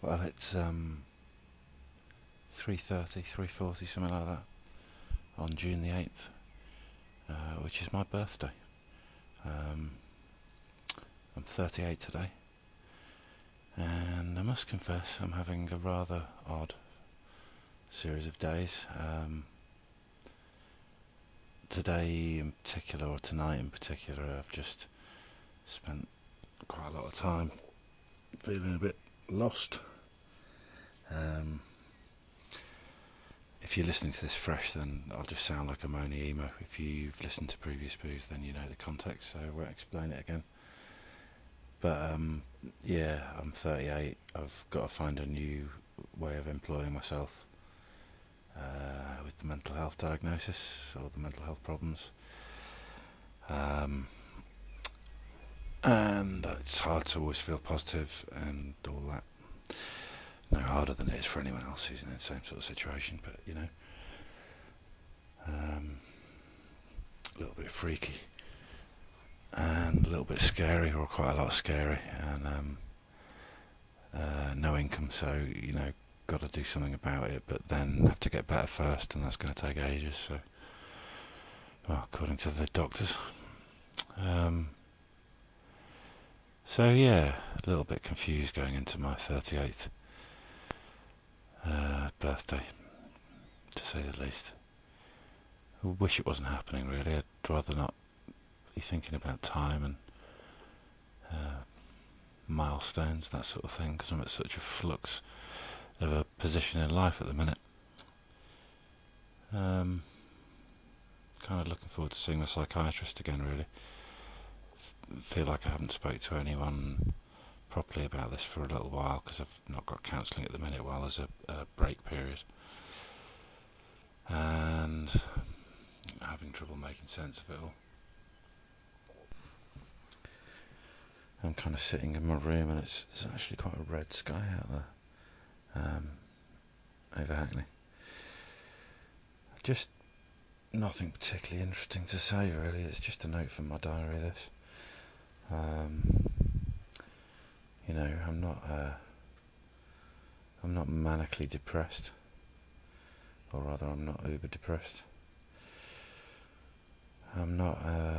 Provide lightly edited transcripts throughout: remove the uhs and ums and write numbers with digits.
Well, it's 3:30, 3:40, something like that, on June the 8th, which is my birthday. Um, I'm 38 today, and I must confess I'm having a rather odd series of days. Today in particular, or tonight in particular, I've just spent quite a lot of time feeling a bit lost. If you're listening to this fresh, then I'll just sound like a moany emo. If you've listened to previous poos, then you know the context, so I won't explain it again. But yeah, I'm 38. I've got to find a new way of employing myself with the mental health diagnosis or the mental health problems. And it's hard to always feel positive and all that. No harder than it is for anyone else who's in the same sort of situation, but you know, a little bit freaky and a little bit scary, or quite a lot scary, and no income, so you know, got to do something about it, but then have to get better first, and that's going to take ages. So, well, according to the doctors. So yeah, a little bit confused going into my 38th birthday, to say the least. I wish it wasn't happening, really. I'd rather not be thinking about time and milestones, that sort of thing, because I'm at such a flux of a position in life at the minute. Kind of looking forward to seeing the psychiatrist again, really. Feel like I haven't spoke to anyone properly about this for a little while, because I've not got counselling at the minute while there's a break period, and having trouble making sense of it all. I'm kind of sitting in my room, and it's actually quite a red sky out there over Hackney. Just nothing particularly interesting to say, really. It's just a note from my diary, this. You know, I'm not manically depressed, or rather, I'm not uber depressed. I'm not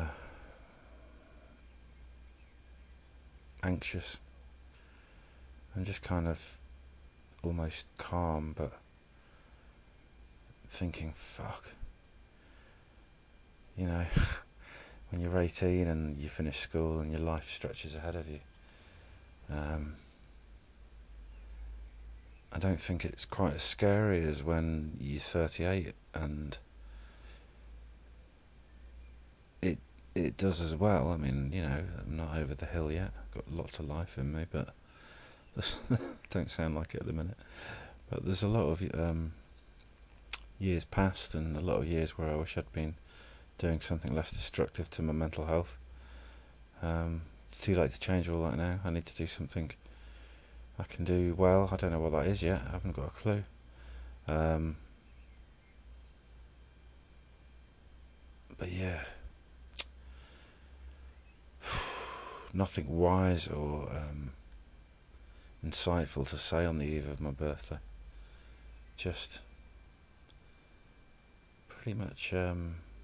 anxious. I'm just kind of almost calm, but thinking, fuck. You know, when you're 18 and you finish school and your life stretches ahead of you, I don't think it's quite as scary as when you're 38, and it does as well. I mean, you know, I'm not over the hill yet. I've got lots of life in me, but don't sound like it at the minute. But there's a lot of years past, and a lot of years where I wish I'd been doing something less destructive to my mental health. It's too late to change all that now. I need to do something I can do well. I don't know what that is yet. I haven't got a clue. But yeah, nothing wise or insightful to say on the eve of my birthday. Just pretty much a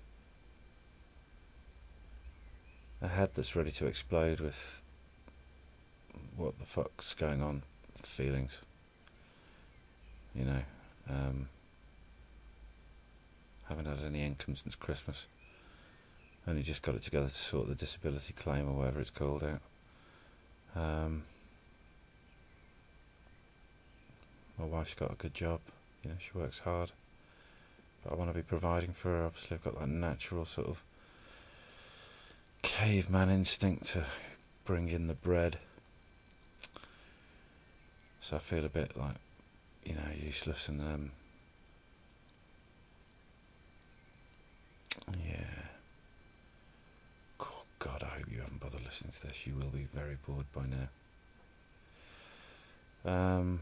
head that's ready to explode with what the fuck's going on with feelings. You know, haven't had any income since Christmas. Only just got it together to sort the disability claim, or whatever it's called, out. My wife's got a good job, you know, she works hard, but I want to be providing for her. Obviously I've got that natural sort of caveman instinct to bring in the bread, so I feel a bit like, you know, useless, and yeah. Oh God, I hope you haven't bothered listening to this. You will be very bored by now.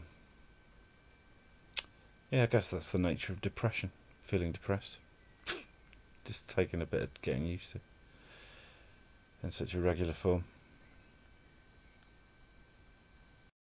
Yeah, I guess that's the nature of depression. Feeling depressed. Just taking a bit of getting used to in such a regular form.